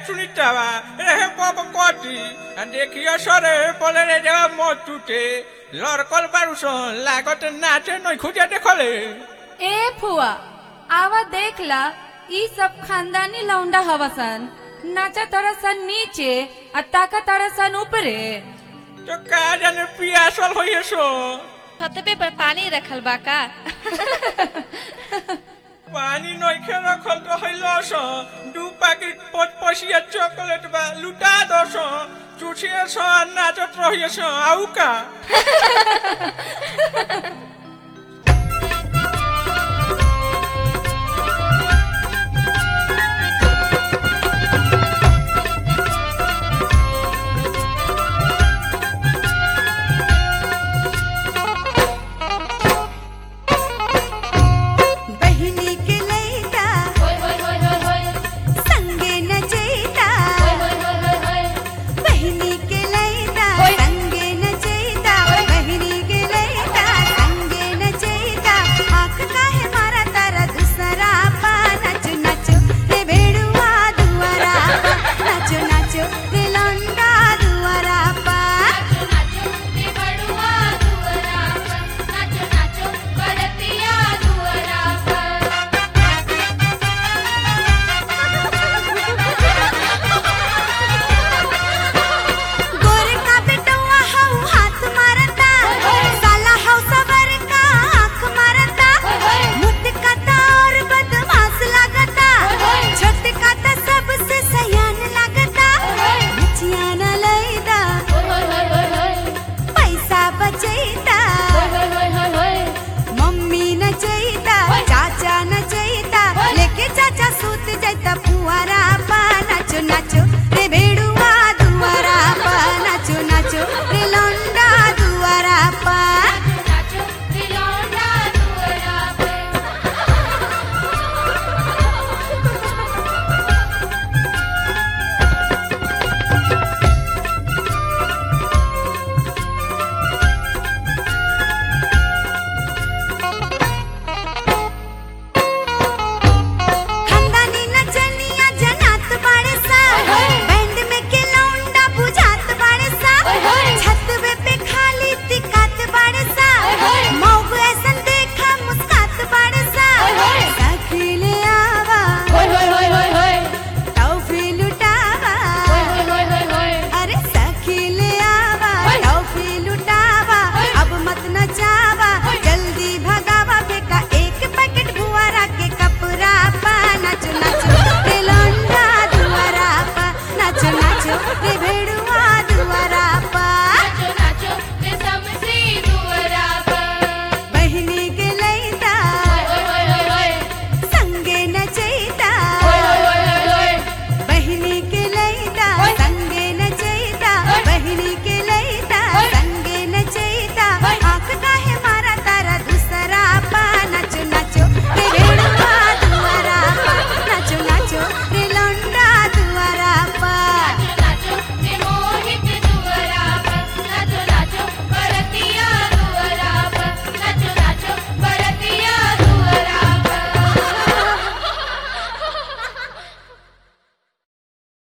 सुनीतावा रे पप कोटी देखियो सरे बोले रे मत टूटे लड़कल बारुसन लागत नाचे नहीं खुजे देखले ए फुआ आवा देख ला ई सब खानदानी लौंडा हवसन नाचा तरसन नीचे आ ताका तरसन ऊपरे। तो का जाने पियासल होइए सो छतबे पर पानी रखल बा का? पानी नहीं खे रखल तो हैलो सो दू पैकेट पचिया चॉकलेट बा लुटा दो सो चुछिए सो नाचत रहिए सो आउ का